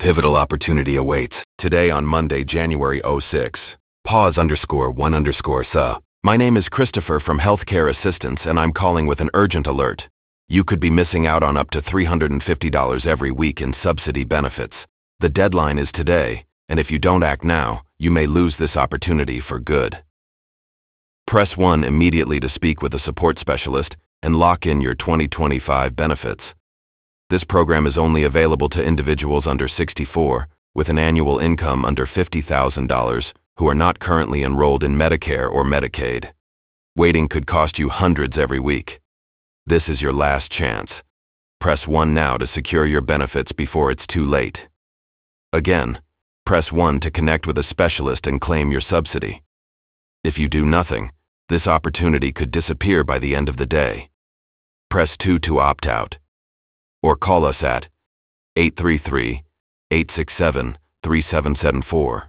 Pivotal opportunity awaits. Today on Monday, January 06. Pause_1_SA. My name is Christopher from Healthcare Assistance and I'm calling with an urgent alert. You could be missing out on up to $350 every week in subsidy benefits. The deadline is today, and if you don't act now, you may lose this opportunity for good. Press 1 immediately to speak with a support specialist and lock in your 2025 benefits. This program is only available to individuals under 64 with an annual income under $50,000 who are not currently enrolled in Medicare or Medicaid. Waiting could cost you hundreds every week. This is your last chance. Press 1 now to secure your benefits before it's too late. Again, press 1 to connect with a specialist and claim your subsidy. If you do nothing, this opportunity could disappear by the end of the day. Press 2 to opt out. Or call us at 833-867-3774.